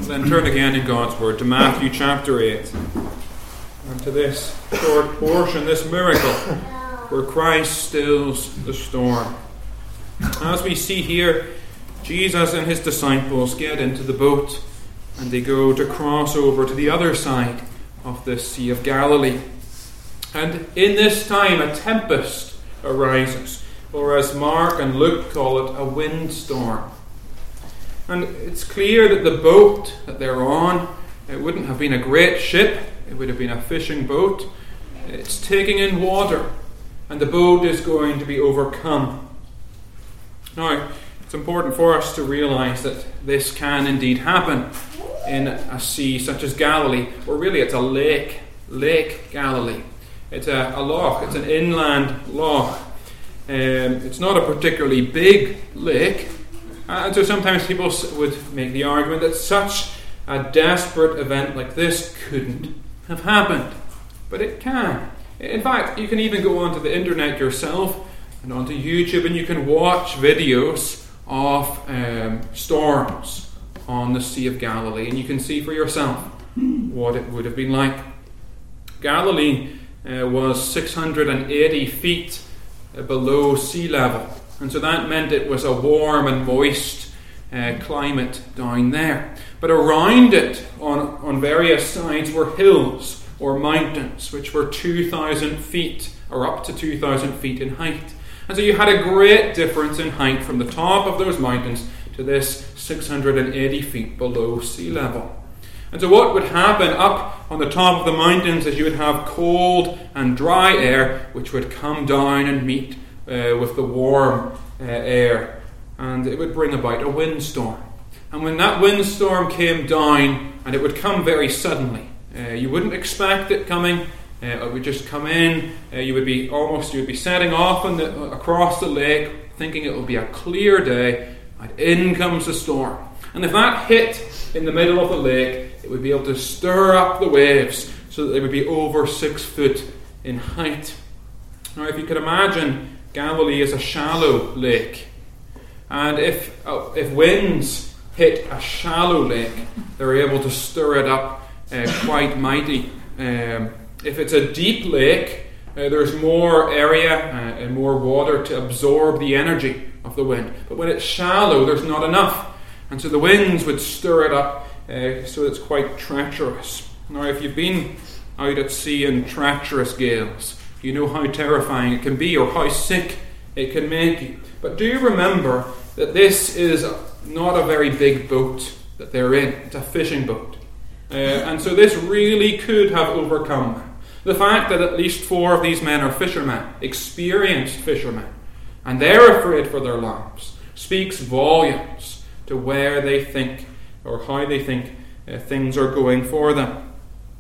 Then turn again in God's Word to Matthew chapter 8. And to this short portion, this miracle, where Christ stills the storm. As we see here, Jesus and his disciples get into the boat and they go to cross over to the other side of the Sea of Galilee. And in this time a tempest arises, or as Mark and Luke call it, a windstorm. And it's clear that the boat that they're on, it wouldn't have been a great ship, it would have been a fishing boat. It's taking in water, and the boat is going to be overcome. Now, it's important for us to realize that this can indeed happen in a sea such as Galilee, or really it's a lake, Lake Galilee. It's a loch, it's an inland loch. It's not a particularly big lake. And so sometimes people would make the argument that such a desperate event like this couldn't have happened. But it can. In fact, you can even go onto the internet yourself and onto YouTube and you can watch videos of storms on the Sea of Galilee, and you can see for yourself what it would have been like. Galilee was 680 feet below sea level. And so that meant it was a warm and moist climate down there. But around it, on various sides, were hills or mountains, which were 2,000 feet, or up to 2,000 feet in height. And so you had a great difference in height from the top of those mountains to this 680 feet below sea level. And so what would happen up on the top of the mountains is you would have cold and dry air, which would come down and meet with the warm air, and it would bring about a windstorm. And when that windstorm came down, and it would come very suddenly, you wouldn't expect it coming. It would just come in. You would be setting off across the lake, thinking it would be a clear day, and in comes the storm. And if that hit in the middle of the lake, it would be able to stir up the waves so that they would be over 6 foot in height. Now, if you could imagine, Galilee is a shallow lake, and if winds hit a shallow lake, they're able to stir it up quite mighty. If it's a deep lake, there's more area and more water to absorb the energy of the wind. But when it's shallow, there's not enough, and so the winds would stir it up, so it's quite treacherous. Now, if you've been out at sea in treacherous gales, you know how terrifying it can be, or how sick it can make you. But do remember that this is not a very big boat that they're in. It's a fishing boat. And so this really could have overcome them. The fact that at least 4 of these men are fishermen, experienced fishermen, and they're afraid for their lives, speaks volumes to where they think, or how they think things are going for them.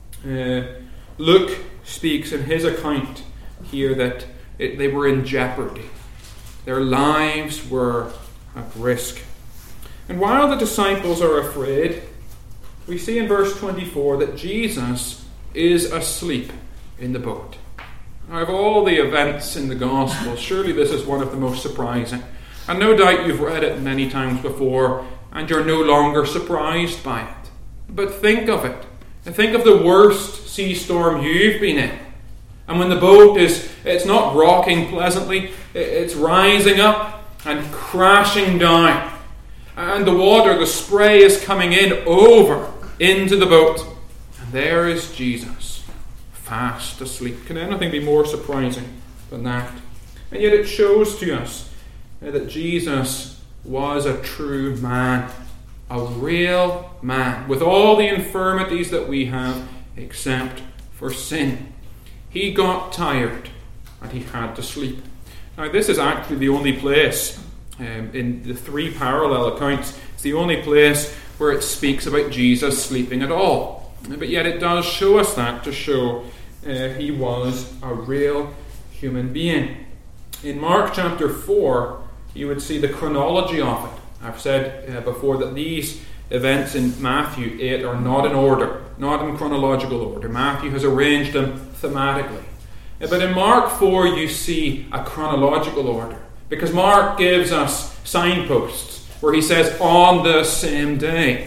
Luke speaks in his account here that they were in jeopardy. Their lives were at risk. And while the disciples are afraid, we see in verse 24 that Jesus is asleep in the boat. Now, of all the events in the Gospel, surely this is one of the most surprising. And no doubt you've read it many times before, and you're no longer surprised by it. But think of it. And think of the worst sea storm you've been in. And when the boat it's not rocking pleasantly, it's rising up and crashing down. And the water, the spray is coming into the boat. And there is Jesus, fast asleep. Can anything be more surprising than that? And yet it shows to us that Jesus was a true man, a real man, with all the infirmities that we have except for sin. He got tired and he had to sleep. Now, this is actually the only place in the 3 parallel accounts, it's the only place where it speaks about Jesus sleeping at all. But yet it does show us that to show he was a real human being. In Mark chapter 4, you would see the chronology of it. I've said before that these events in Matthew 8 are not in order, not in chronological order. Matthew has arranged them thematically. But in Mark 4 you see a chronological order, because Mark gives us signposts where he says on the same day.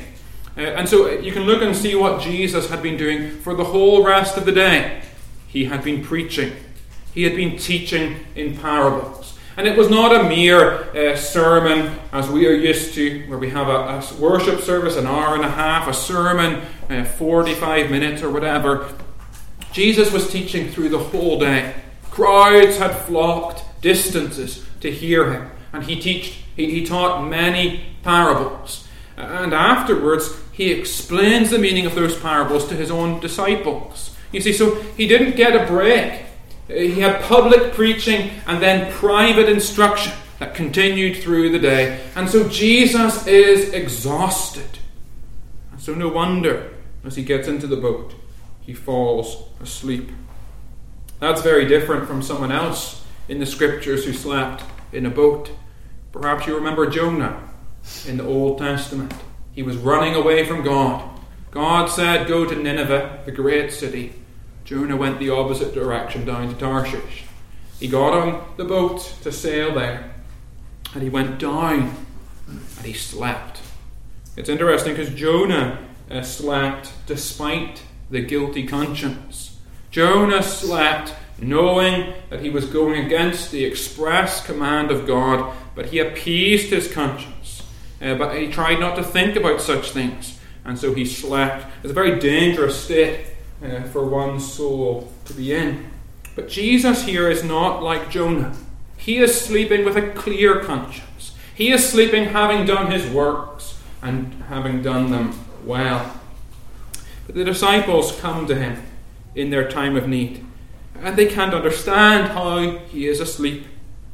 And so you can look and see what Jesus had been doing for the whole rest of the day. He had been preaching. He had been teaching in parables. And it was not a mere sermon as we are used to, where we have a worship service, an hour and a half, a sermon, 45 minutes or whatever. Jesus was teaching through the whole day. Crowds had flocked distances to hear him. And he taught many parables. And afterwards, he explains the meaning of those parables to his own disciples. You see, so he didn't get a break. He had public preaching and then private instruction that continued through the day. And so Jesus is exhausted. And so no wonder, as he gets into the boat, he falls asleep. That's very different from someone else in the scriptures who slept in a boat. Perhaps you remember Jonah in the Old Testament. He was running away from God. God said, "Go to Nineveh, the great city." Jonah went the opposite direction, down to Tarshish. He got on the boat to sail there, and he went down, and he slept. It's interesting because Jonah slept despite the guilty conscience. Jonah slept knowing that he was going against the express command of God, but he appeased his conscience. But he tried not to think about such things, and so he slept. It's a very dangerous state for one's soul to be in. But Jesus here is not like Jonah. He is sleeping with a clear conscience. He is sleeping having done his works and having done them well. But the disciples come to him in their time of need, and they can't understand how he is asleep.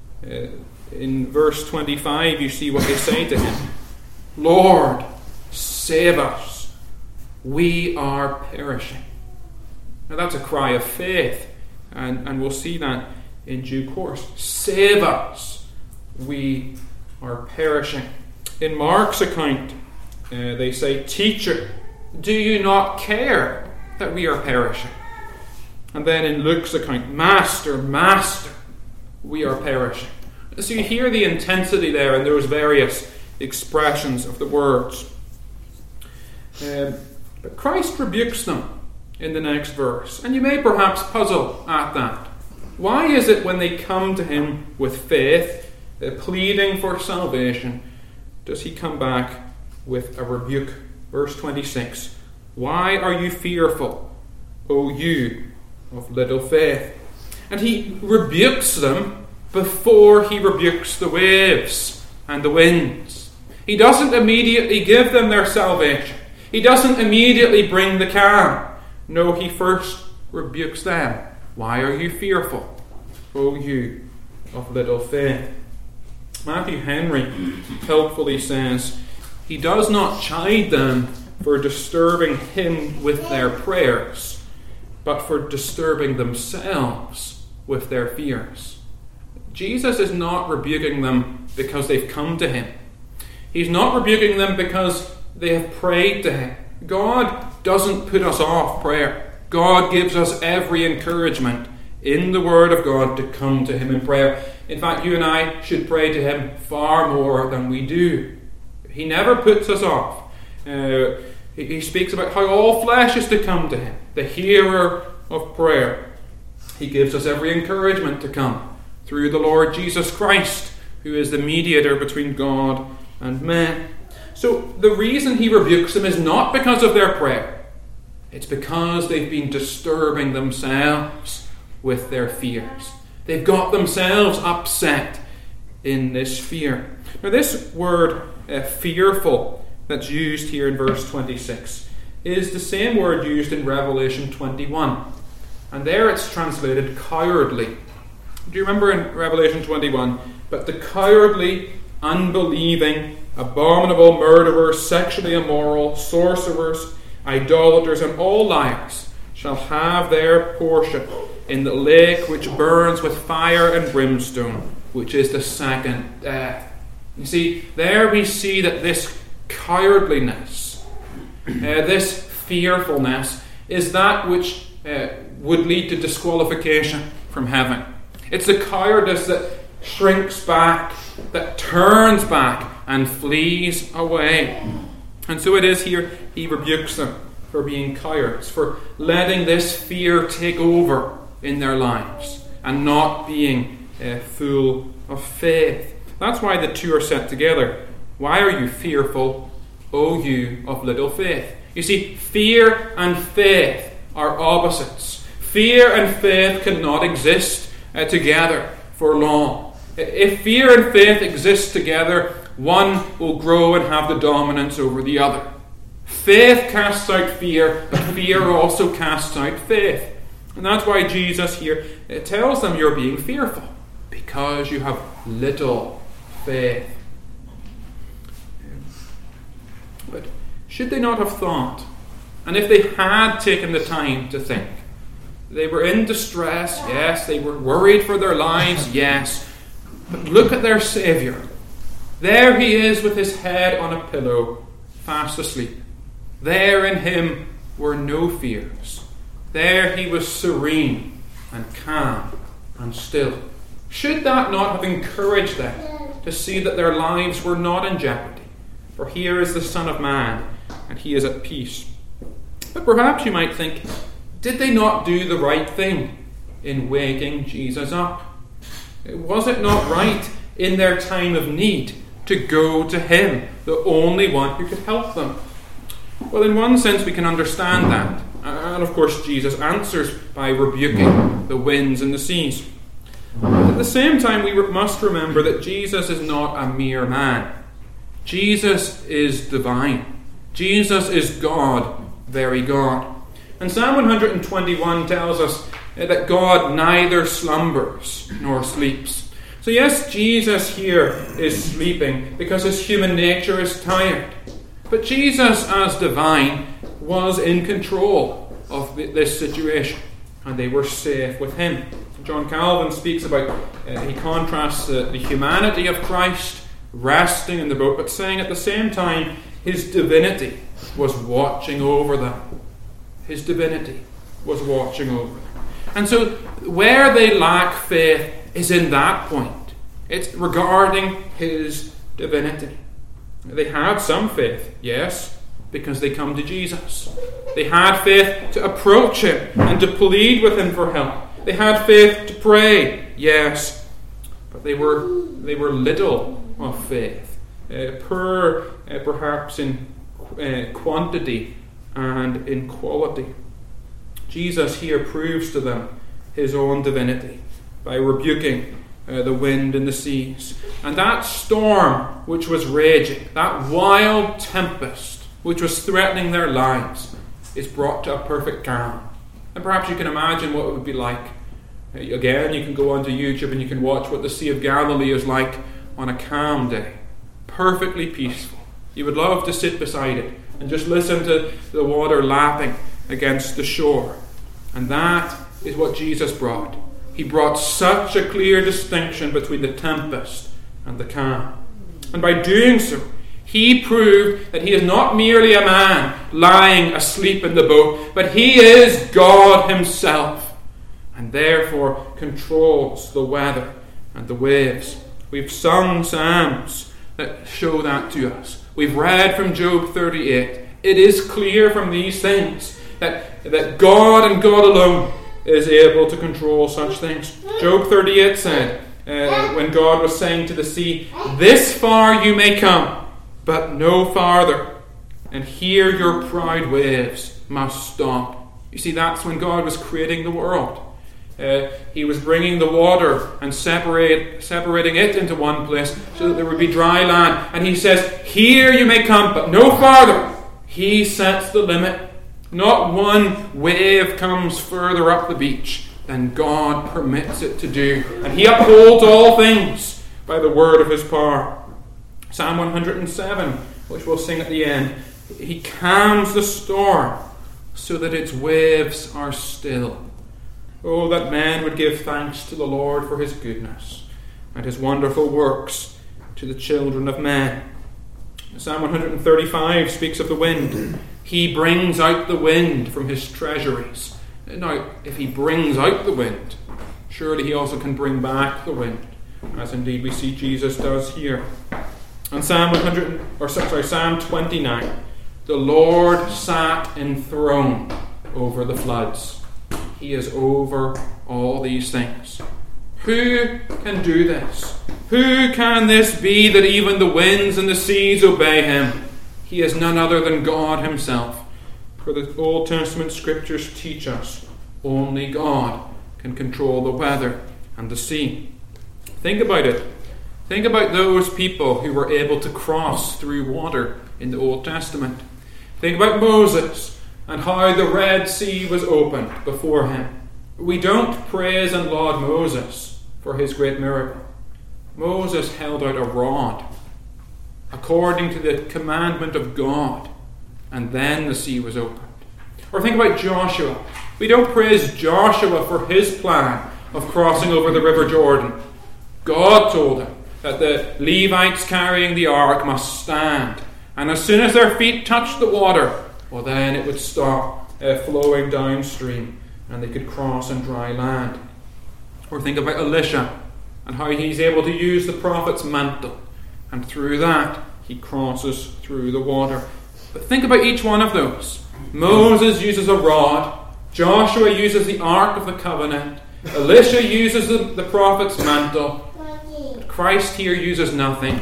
In verse 25 you see what they say to him. "Lord, save us. We are perishing." Now that's a cry of faith, and we'll see that in due course. Save us. We are perishing. In Mark's account, they say, "Teacher, do you not care that we are perishing?" And then in Luke's account, "Master, Master, we are perishing." So you hear the intensity there in those various expressions of the words. But Christ rebukes them in the next verse. And you may perhaps puzzle at that. Why is it when they come to him with faith, pleading for salvation, does he come back with a rebuke? Verse 26. "Why are you fearful, O you of little faith?" And he rebukes them before he rebukes the waves and the winds. He doesn't immediately give them their salvation. He doesn't immediately bring the calm. No, he first rebukes them. "Why are you fearful, O you of little faith?" Matthew Henry helpfully says, he does not chide them for disturbing him with their prayers, but for disturbing themselves with their fears. Jesus is not rebuking them because they've come to him. He's not rebuking them because they have prayed to him. God doesn't put us off prayer. God gives us every encouragement in the Word of God to come to him in prayer. In fact, you and I should pray to him far more than we do. He never puts us off. He speaks about how all flesh is to come to him, the hearer of prayer. He gives us every encouragement to come through the Lord Jesus Christ, who is the mediator between God and men. So the reason he rebukes them is not because of their prayer. It's because they've been disturbing themselves with their fears. They've got themselves upset in this fear. Now this word fearful that's used here in verse 26 is the same word used in Revelation 21. And there it's translated cowardly. Do you remember in Revelation 21? "But the cowardly, unbelieving, abominable, murderers, sexually immoral, sorcerers, idolaters, and all liars shall have their portion in the lake which burns with fire and brimstone, which is the second death." You see, there we see that this cowardliness, this fearfulness, is that which would lead to disqualification from heaven. It's the cowardice that shrinks back, that turns back and flees away. And so it is here he rebukes them for being cowards, for letting this fear take over in their lives and not being full of faith. That's why the two are set together. Why are you fearful, O you of little faith? You see, fear and faith are opposites. Fear and faith cannot exist together for long. If fear and faith exist together, one will grow and have the dominance over the other. Faith casts out fear, but fear also casts out faith. And that's why Jesus here tells them you're being fearful, because you have little faith. But should they not have thought? And if they had taken the time to think, they were in distress, yes. They were worried for their lives, yes. But look at their Saviour. There he is with his head on a pillow, fast asleep. There in him were no fears. There he was serene and calm and still. Should that not have encouraged them to see that their lives were not in jeopardy? For here is the Son of Man, and he is at peace. But perhaps you might think, did they not do the right thing in waking Jesus up? Was it not right in their time of need to go to him, the only one who could help them? Well, in one sense we can understand that. And of course Jesus answers by rebuking the winds and the seas. But at the same time we must remember that Jesus is not a mere man. Jesus is divine. Jesus is God, very God. And Psalm 121 tells us that God neither slumbers nor sleeps. So yes, Jesus here is sleeping because his human nature is tired. But Jesus, as divine, was in control of this situation, and they were safe with him. John Calvin speaks about, he contrasts the humanity of Christ resting in the boat, but saying at the same time his divinity was watching over them. His divinity was watching over them. And so where they lack faith is in that point. It's regarding his divinity. They had some faith, yes, because they come to Jesus. They had faith to approach him and to plead with him for help. They had faith to pray, yes, but they were little of faith, poor perhaps in quantity and in quality. Jesus here proves to them his own divinity by rebuking the wind and the seas. And that storm which was raging, that wild tempest which was threatening their lives, is brought to a perfect calm. And perhaps you can imagine what it would be like. Again, you can go onto YouTube and you can watch what the Sea of Galilee is like on a calm day. Perfectly peaceful. You would love to sit beside it and just listen to the water lapping against the shore. And that is what Jesus brought. He brought such a clear distinction between the tempest and the calm. And by doing so, he proved that he is not merely a man lying asleep in the boat, but he is God himself, and therefore controls the weather and the waves. We've sung psalms that show that to us. We've read from Job 38. It is clear from these things that God and God alone is able to control such things. Job 38 said, when God was saying to the sea, "This far you may come, but no farther, and here your proud waves must stop." You see, that's when God was creating the world. He was bringing the water and separating it into one place so that there would be dry land. And he says, "Here you may come, but no farther." He sets the limit. Not one wave comes further up the beach than God permits it to do. And he upholds all things by the word of his power. Psalm 107, which we'll sing at the end, he calms the storm so that its waves are still. Oh, that man would give thanks to the Lord for his goodness and his wonderful works to the children of men. Psalm 135 speaks of the wind. He brings out the wind from his treasuries. Now, if he brings out the wind, surely he also can bring back the wind, as indeed we see Jesus does here. And Psalm 29, The Lord sat enthroned over the floods. He is over all these things. Who can do this? Who can this be that even the winds and the seas obey him? He is none other than God himself. For the Old Testament scriptures teach us only God can control the weather and the sea. Think about it. Think about those people who were able to cross through water in the Old Testament. Think about Moses and how the Red Sea was opened before him. We don't praise and laud Moses for his great miracle. Moses held out a rod according to the commandment of God, and then the sea was opened. Or think about Joshua. We don't praise Joshua for his plan of crossing over the River Jordan. God told him that the Levites carrying the ark must stand, and as soon as their feet touched the water, well, then it would stop flowing downstream and they could cross on dry land. Or think about Elisha and how he's able to use the prophet's mantle, and through that he crosses through the water. But think about each one of those. Moses uses a rod, Joshua uses the Ark of the Covenant, Elisha uses the prophet's mantle, but Christ here uses nothing.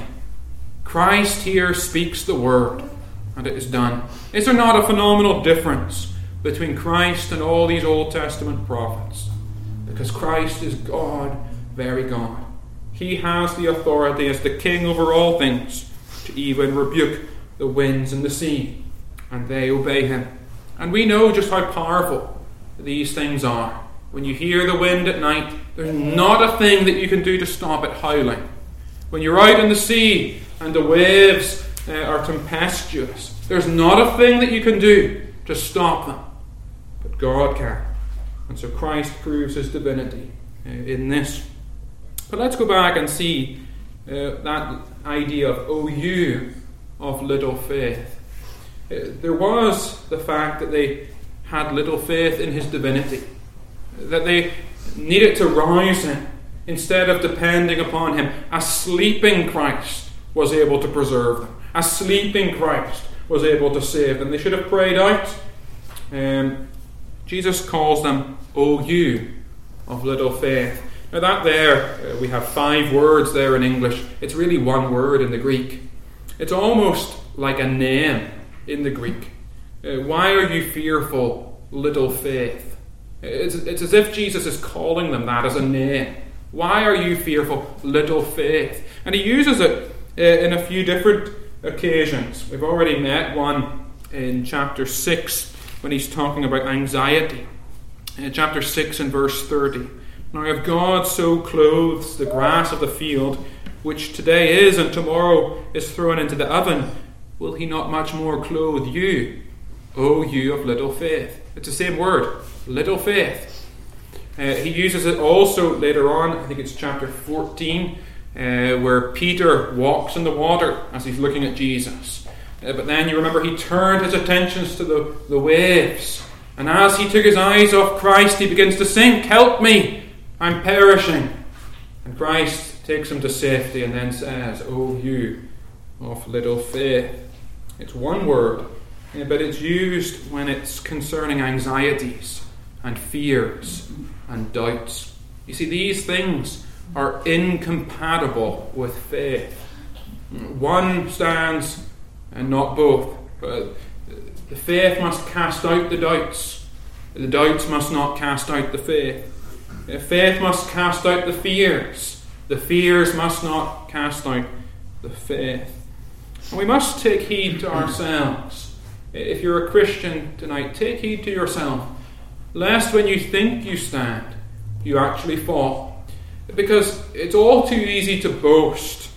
Christ here speaks the word, and it is done. Is there not a phenomenal difference between Christ and all these Old Testament prophets? Because Christ is God, very God. He has the authority as the king over all things to even rebuke the winds and the sea, and they obey him. And we know just how powerful these things are. When you hear the wind at night, there's not a thing that you can do to stop it howling. When you're out in the sea and the waves are tempestuous, there's not a thing that you can do to stop them. But God can. And so Christ proves his divinity in this. But let's go back and see that idea of, "O you of little faith." There was the fact that they had little faith in his divinity, that they needed to rise him instead of depending upon him. A sleeping Christ was able to preserve them. A sleeping Christ was able to save them. They should have prayed out. Jesus calls them, "O you of little faith." Now that there, we have 5 words there in English. It's really one word in the Greek. It's almost like a name in the Greek. Why are you fearful, little faith? It's as if Jesus is calling them that as a name. Why are you fearful, little faith? And he uses it in a few different occasions. We've already met one in chapter 6 when he's talking about anxiety. In chapter 6 and verse 30. "Now if God so clothes the grass of the field, which today is and tomorrow is thrown into the oven, will he not much more clothe you, O you of little faith?" It's the same word, little faith. He uses it also later on, I think it's chapter 14, where Peter walks in the water as he's looking at Jesus. But then you remember he turned his attentions to the waves. And as he took his eyes off Christ, he begins to sink. "Help me, I'm perishing." And Christ takes him to safety and then says, "O you of little faith." It's one word, but it's used when it's concerning anxieties and fears and doubts. You see, these things are incompatible with faith. One stands and not both. The faith must cast out the doubts. The doubts must not cast out the faith. The faith must cast out the fears. The fears must not cast out the faith. And we must take heed to ourselves. If you're a Christian tonight, take heed to yourself, lest when you think you stand, you actually fall. Because it's all too easy to boast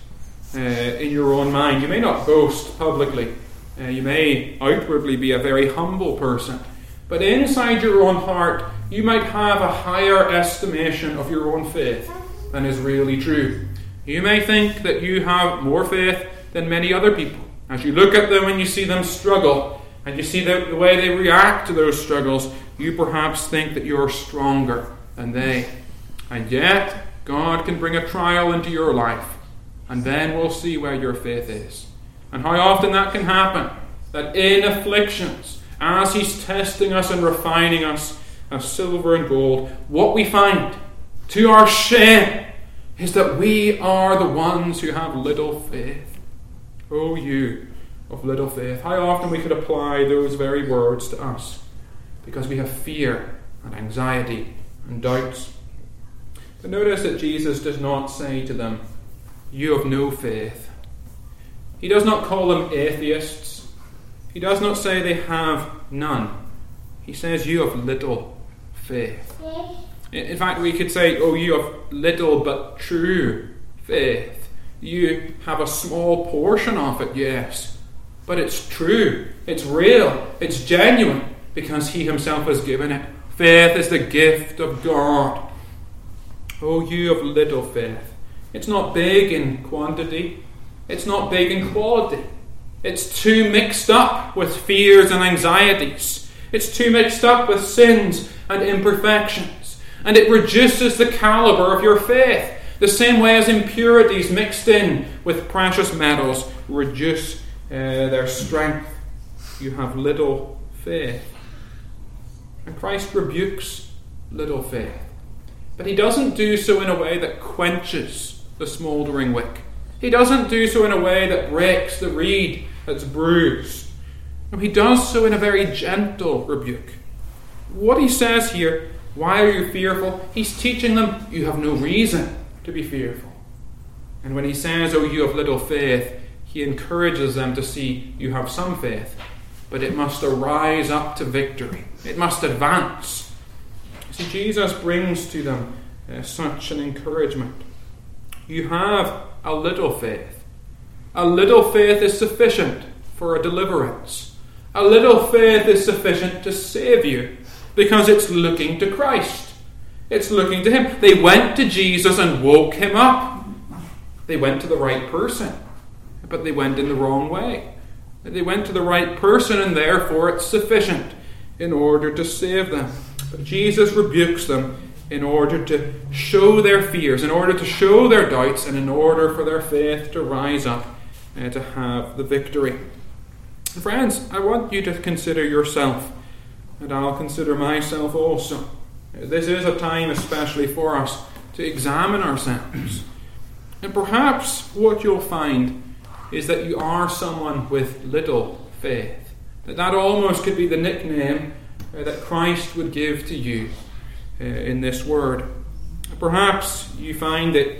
in your own mind. You may not boast publicly. You may outwardly be a very humble person. But inside your own heart, you might have a higher estimation of your own faith than is really true. You may think that you have more faith than many other people. As you look at them and you see them struggle, and you see the way they react to those struggles, you perhaps think that you're stronger than they. And yet, God can bring a trial into your life, and then we'll see where your faith is. And how often that can happen that in afflictions, as he's testing us and refining us as silver and gold, what we find, to our shame, is that we are the ones who have little faith. Oh, you of little faith. How often we could apply those very words to us, because we have fear and anxiety and doubts. But notice that Jesus does not say to them, you have no faith. He does not call them atheists. He does not say they have none. He says you have little faith. In fact, we could say, oh, you have little but true faith. You have a small portion of it, yes. But it's true, it's real, it's genuine, because he himself has given it. Faith is the gift of God. Oh, you have little faith. It's not big in quantity. It's not big in quality. It's too mixed up with fears and anxieties. It's too mixed up with sins and imperfections. And it reduces the caliber of your faith, the same way as impurities mixed in with precious metals reduce their strength. You have little faith. And Christ rebukes little faith. But he doesn't do so in a way that quenches the smouldering wick. He doesn't do so in a way that breaks the reed that's bruised. No, he does so in a very gentle rebuke. What he says here, why are you fearful? He's teaching them you have no reason to be fearful. And when he says, oh, you have little faith, he encourages them to see you have some faith, but it must arise up to victory. It must advance. See, Jesus brings to them such an encouragement. You have a little faith. A little faith is sufficient for a deliverance. A little faith is sufficient to save you, because it's looking to Christ. It's looking to him. They went to Jesus and woke him up. They went to the right person, but they went in the wrong way. They went to the right person, and therefore it's sufficient in order to save them. But Jesus rebukes them in order to show their fears, in order to show their doubts, and in order for their faith to rise up and to have the victory. Friends, I want you to consider yourself, and I'll consider myself also. This is a time especially for us to examine ourselves. And perhaps what you'll find is that you are someone with little faith. That almost could be the nickname that Christ would give to you in this word. Perhaps you find that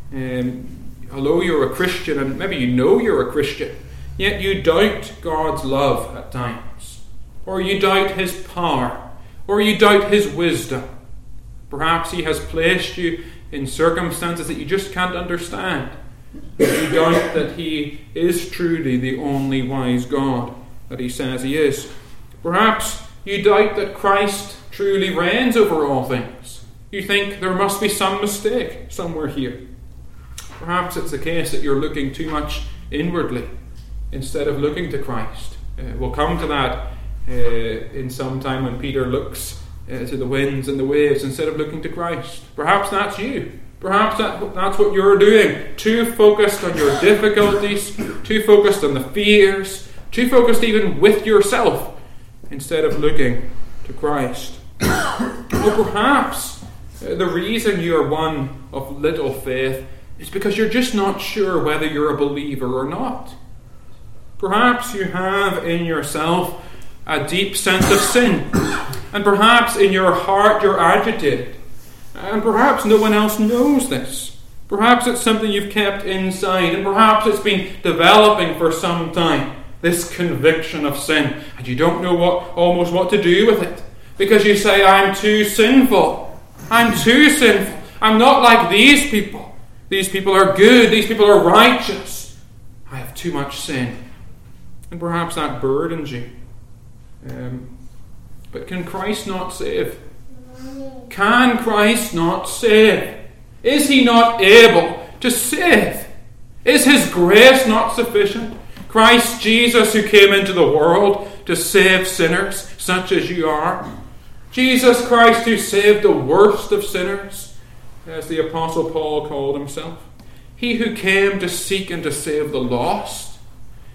although you're a Christian, and maybe you know you're a Christian, yet you doubt God's love at times, or you doubt his power, or you doubt his wisdom. Perhaps he has placed you in circumstances that you just can't understand. You doubt that he is truly the only wise God that he says he is. Perhaps you doubt that Christ truly reigns over all things. You think there must be some mistake somewhere here. Perhaps it's the case that you're looking too much inwardly instead of looking to Christ. We'll come to that in some time when Peter looks to the winds and the waves instead of looking to Christ. Perhaps that's you. Perhaps that's what you're doing. Too focused on your difficulties, too focused on the fears, too focused even with yourself instead of looking to Christ. Or perhaps the reason you're one of little faith is because you're just not sure whether you're a believer or not. Perhaps you have in yourself a deep sense of sin, and perhaps in your heart you're agitated, and perhaps no one else knows this. Perhaps it's something you've kept inside, and perhaps it's been developing for some time, this conviction of sin, and you don't know almost what to do with it, because you say, I'm too sinful. I'm too sinful. I'm not like these people. These people are good. These people are righteous. I have too much sin. And perhaps that burdens you. But can Christ not save? Can Christ not save? Is he not able to save? Is his grace not sufficient? Christ Jesus, who came into the world to save sinners such as you are. Jesus Christ, who saved the worst of sinners, as the Apostle Paul called himself. He who came to seek and to save the lost.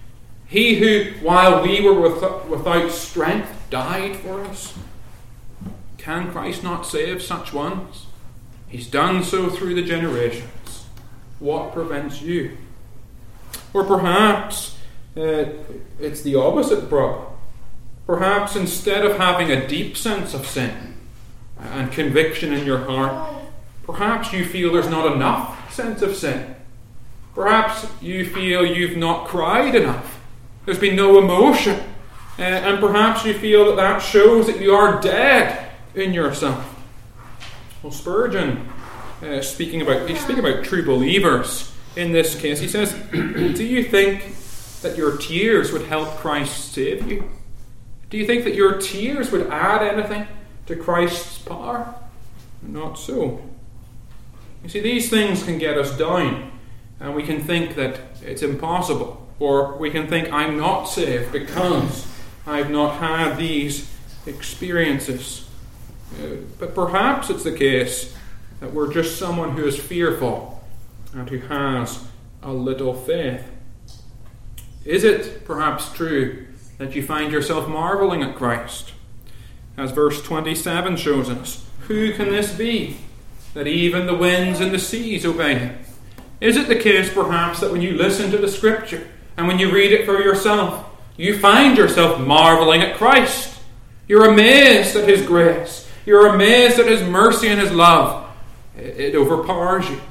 He who, while we were without strength, died for us. Can Christ not save such ones? He's done so through the generations. What prevents you? Or perhaps it's the opposite problem. Perhaps instead of having a deep sense of sin and conviction in your heart, perhaps you feel there's not enough sense of sin. Perhaps you feel you've not cried enough. There's been no emotion. And perhaps you feel that shows that you are dead in yourself. Well, Spurgeon, speaking about true believers in this case, he says, do you think that your tears would help Christ save you? Do you think that your tears would add anything to Christ's power? Not so. You see, these things can get us down, and we can think that it's impossible. Or we can think, I'm not saved because I've not had these experiences. But perhaps it's the case that we're just someone who is fearful and who has a little faith. Is it perhaps true that you find yourself marveling at Christ? As verse 27 shows us, who can this be, that even the winds and the seas obey him? Is it the case perhaps that when you listen to the Scripture, and when you read it for yourself, you find yourself marveling at Christ? You're amazed at his grace. You're amazed at his mercy and his love. It overpowers you.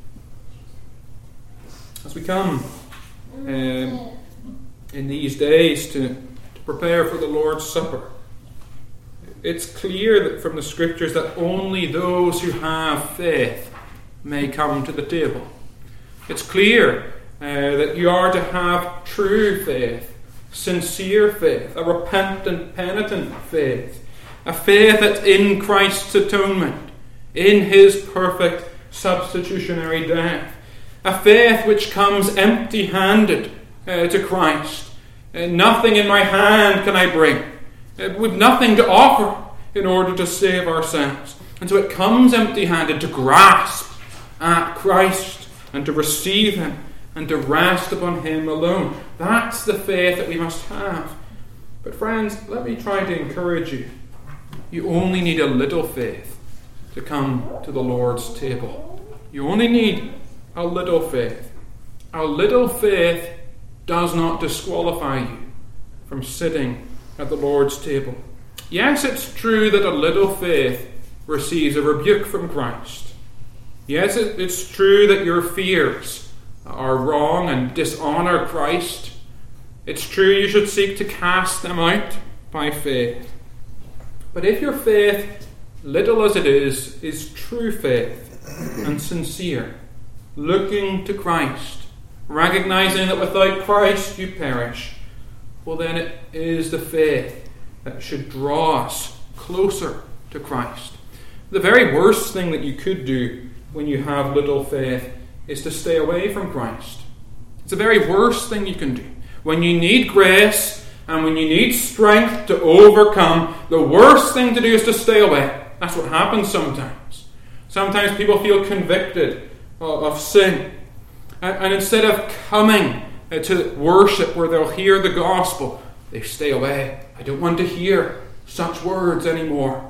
As we come in these days to prepare for the Lord's Supper, it's clear that from the Scriptures that only those who have faith may come to the table. It's clear that you are to have true faith, sincere faith, a repentant, penitent faith, a faith that's in Christ's atonement, in his perfect substitutionary death, a faith which comes empty-handed to Christ. Nothing in my hand can I bring, with nothing to offer in order to save ourselves. And so it comes empty-handed to grasp at Christ and to receive him and to rest upon him alone. That's the faith that we must have. But friends, let me try to encourage you. You only need a little faith to come to the Lord's table. You only need a little faith. A little faith does not disqualify you from sitting at the Lord's table. Yes, it's true that a little faith receives a rebuke from Christ. Yes, it's true that your fears are wrong and dishonour Christ. It's true you should seek to cast them out by faith. But if your faith, little as it is true faith and sincere, looking to Christ, recognizing that without Christ you perish, well then it is the faith that should draw us closer to Christ. The very worst thing that you could do when you have little faith is to stay away from Christ. It's the very worst thing you can do. When you need grace and when you need strength to overcome, the worst thing to do is to stay away. That's what happens sometimes. Sometimes people feel convicted of sin. And instead of coming to worship where they'll hear the gospel, they stay away. I don't want to hear such words anymore.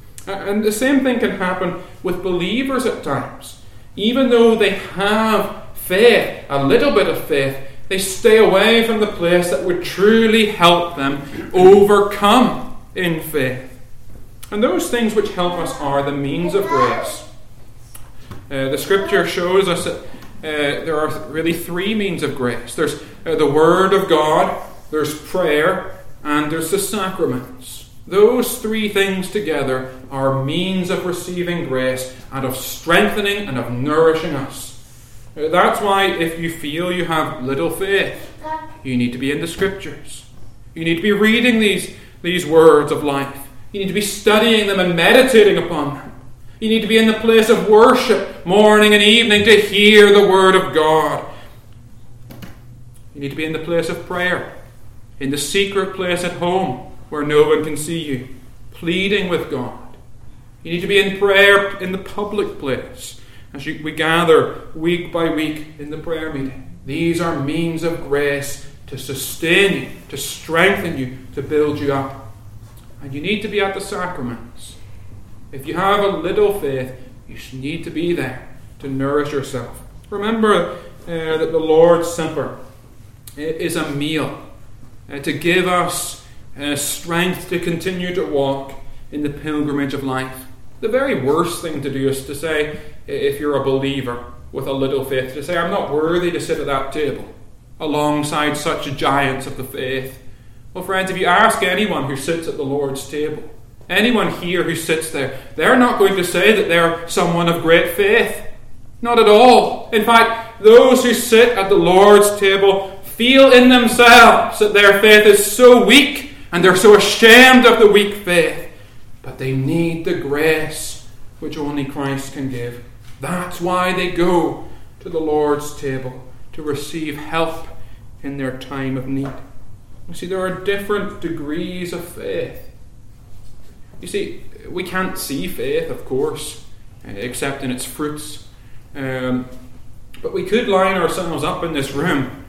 And the same thing can happen with believers at times. Even though they have faith, a little bit of faith, they stay away from the place that would truly help them overcome in faith. And those things which help us are the means of grace. The Scripture shows us that there are really three means of grace. There's the Word of God, there's prayer, and there's the sacraments. Those three things together are means of receiving grace and of strengthening and of nourishing us. That's why if you feel you have little faith, you need to be in the Scriptures. You need to be reading these words of life. You need to be studying them and meditating upon them. You need to be in the place of worship morning and evening to hear the Word of God. You need to be in the place of prayer, in the secret place at home where no one can see you, pleading with God. You need to be in prayer in the public place as we gather week by week in the prayer meeting. These are means of grace to sustain you, to strengthen you, to build you up. And you need to be at the sacraments. If you have a little faith, you need to be there to nourish yourself. Remember that the Lord's Supper is a meal to give us strength to continue to walk in the pilgrimage of life. The very worst thing to do is to say, if you're a believer with a little faith, to say, I'm not worthy to sit at that table alongside such giants of the faith. Well, friends, if you ask anyone who sits at the Lord's table, anyone here who sits there, they're not going to say that they're someone of great faith. Not at all. In fact, those who sit at the Lord's table feel in themselves that their faith is so weak and they're so ashamed of the weak faith. But they need the grace which only Christ can give. That's why they go to the Lord's table, to receive help in their time of need. You see, there are different degrees of faith. You see, we can't see faith, of course, except in its fruits. But we could line ourselves up in this room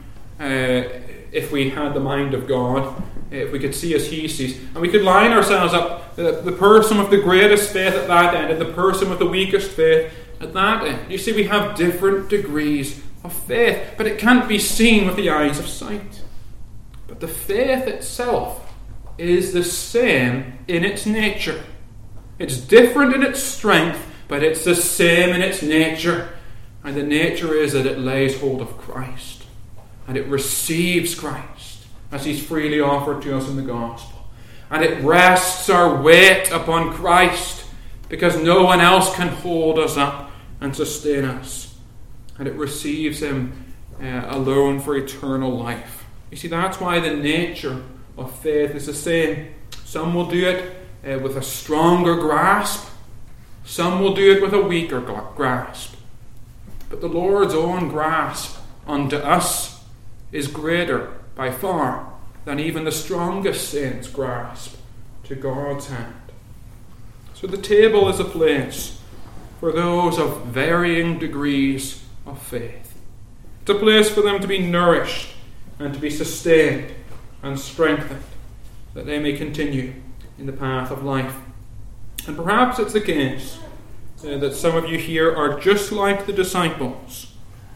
if we had the mind of God, if we could see as He sees. And we could line ourselves up, the person with the greatest faith at that end and the person with the weakest faith at that end. You see, we have different degrees of faith, but it can't be seen with the eyes of sight. But the faith itself is the same in its nature. It's different in its strength, but it's the same in its nature. And the nature is that it lays hold of Christ. And it receives Christ as He's freely offered to us in the gospel. And it rests our weight upon Christ because no one else can hold us up and sustain us. And it receives Him alone for eternal life. You see, that's why the nature of faith is the same. Some will do it with a stronger grasp. Some will do it with a weaker grasp. But the Lord's own grasp unto us is greater by far than even the strongest saint's grasp to God's hand. So the table is a place for those of varying degrees of faith. It's a place for them to be nourished and to be sustained and strengthened, that they may continue in the path of life. And perhaps it's the case that some of you here are just like the disciples.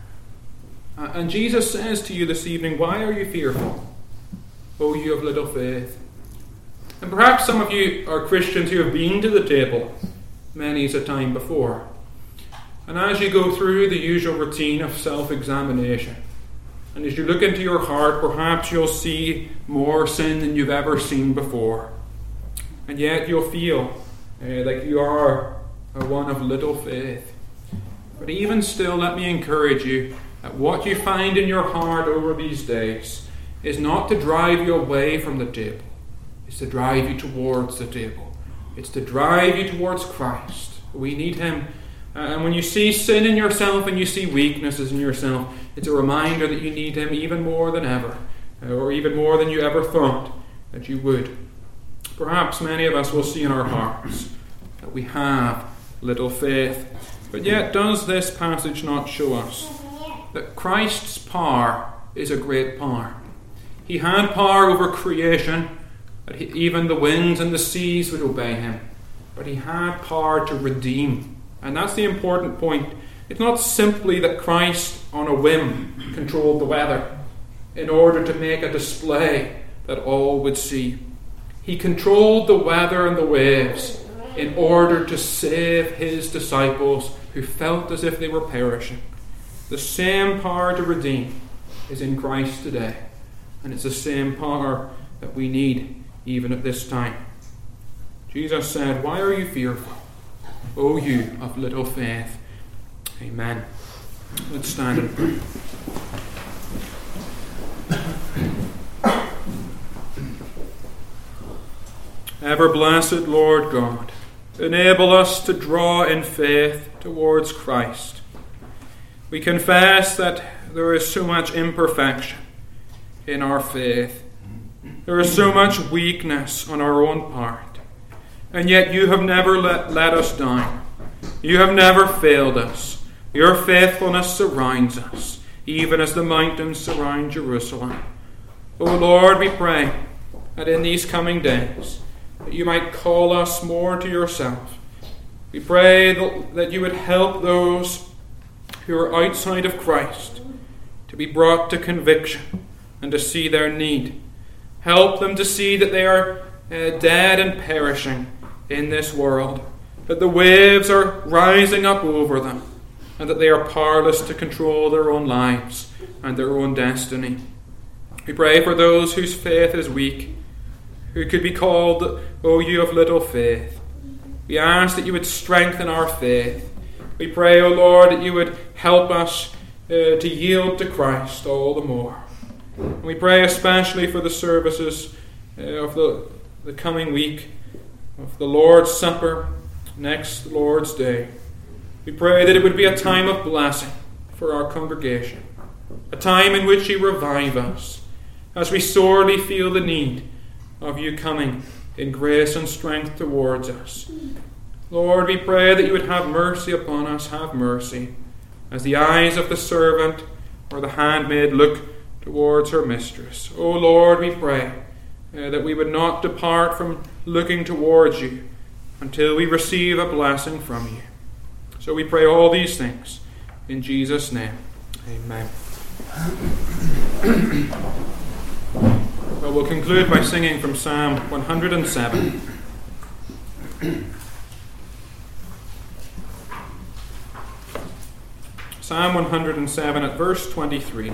And Jesus says to you this evening, why are you fearful, O you of little faith? And perhaps some of you are Christians who have been to the table many's a time before. And as you go through the usual routine of self-examination, and as you look into your heart, perhaps you'll see more sin than you've ever seen before. And yet you'll feel like you are one of little faith. But even still, let me encourage you that what you find in your heart over these days is not to drive you away from the table. It's to drive you towards the table. It's to drive you towards Christ. We need Him. And when you see sin in yourself and you see weaknesses in yourself, it's a reminder that you need Him even more than ever, or even more than you ever thought that you would. Perhaps many of us will see in our hearts that we have little faith. But yet does this passage not show us that Christ's power is a great power? He had power over creation, that even the winds and the seas would obey Him. But He had power to redeem. And that's the important point. It's not simply that Christ, on a whim, controlled the weather in order to make a display that all would see. He controlled the weather and the waves in order to save His disciples who felt as if they were perishing. The same power to redeem is in Christ today. And it's the same power that we need even at this time. Jesus said, why are you fearful, O you of little faith? Amen. Let's stand and pray. Ever blessed Lord God, enable us to draw in faith towards Christ. We confess that there is so much imperfection in our faith. There is so much weakness on our own part. And yet you have never let us down. You have never failed us. Your faithfulness surrounds us, even as the mountains surround Jerusalem. O Lord, we pray that in these coming days that you might call us more to yourself. We pray that you would help those who are outside of Christ to be brought to conviction and to see their need. Help them to see that they are dead and perishing in this world, that the waves are rising up over them, and that they are powerless to control their own lives and their own destiny. We pray for those whose faith is weak, who could be called, O you of little faith. We ask that you would strengthen our faith. We pray, O Lord, that you would help us to yield to Christ all the more. And we pray especially for the services of the coming week, of the Lord's Supper, next Lord's Day. We pray that it would be a time of blessing for our congregation, a time in which you revive us, as we sorely feel the need of you coming in grace and strength towards us. Lord, we pray that you would have mercy upon us, have mercy, as the eyes of the servant or the handmaid look towards her mistress. O Lord, we pray that we would not depart from looking towards you until we receive a blessing from you. So we pray all these things in Jesus' name. Amen. Well, we'll conclude by singing from Psalm 107. Psalm 107 at verse 23.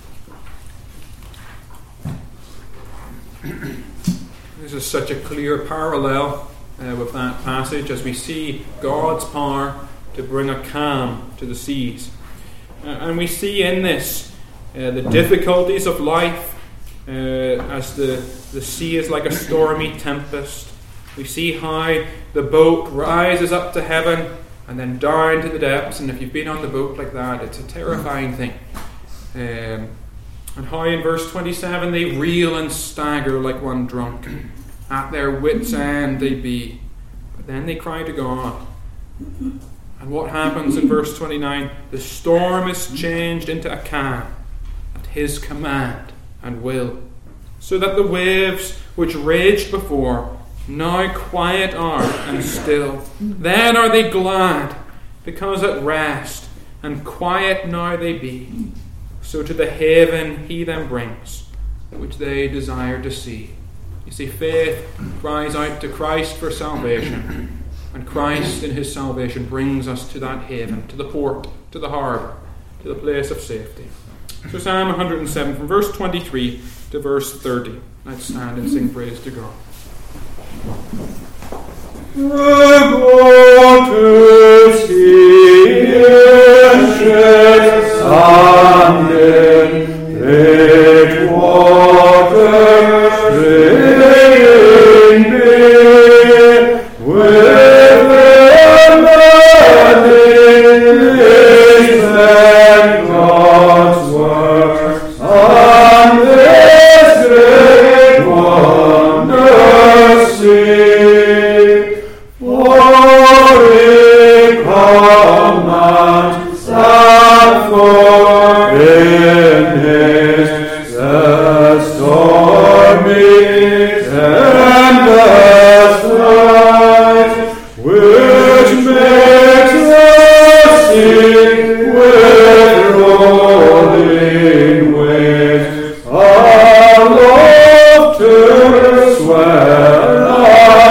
This is such a clear parallel with that passage as we see God's power to bring a calm to the seas. And we see in this the difficulties of life as the sea is like a stormy tempest. We see how the boat rises up to heaven and then down to the depths. And if you've been on the boat like that, it's a terrifying thing. And how in verse 27 they reel and stagger like one drunk. At their wits' end they be. But then they cry to God. And what happens in verse 29? The storm is changed into a calm at his command and will, so that the waves which raged before now quiet are and still. Then are they glad, because at rest and quiet now they be. So to the haven he them brings, which they desire to see. You see, faith cries out to Christ for salvation, and Christ in his salvation brings us to that haven, to the port, to the harbour, to the place of safety. So Psalm 107 from verse 23 to verse 30. Let's stand and sing praise to God. The waters here stand in great waters raging near, with them God's works on this great wonder see. For in command and for in his stormy tempest night, which makes us sing with rolling waves, our love to swell.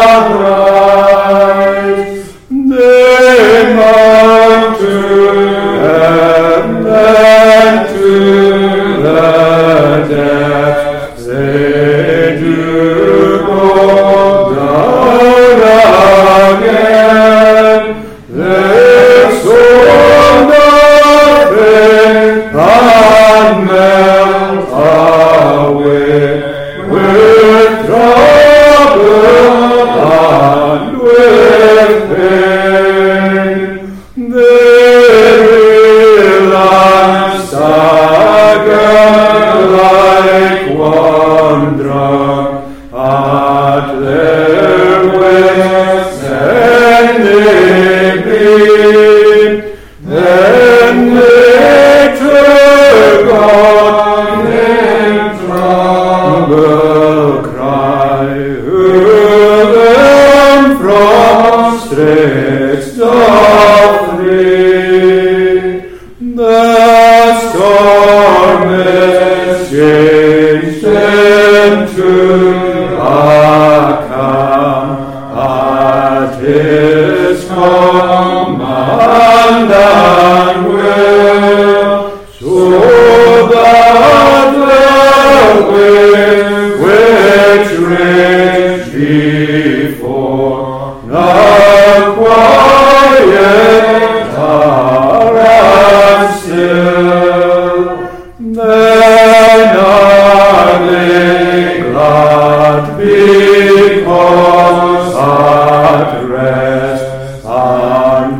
midst of thee. The storm is changed into a calm at his command and will, so that the wind which raged before now quiet and still. Then are they glad because at rest and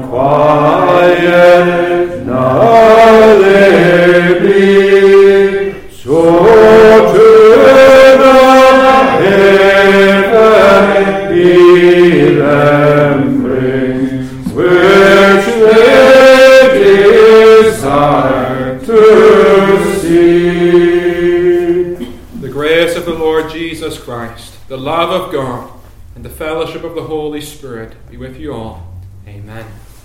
quiet now they be. So to the heaven be them brings which they desire to see. The grace of the Lord Jesus Christ, the love of God, and the fellowship of the Holy Spirit be with you all. Amen.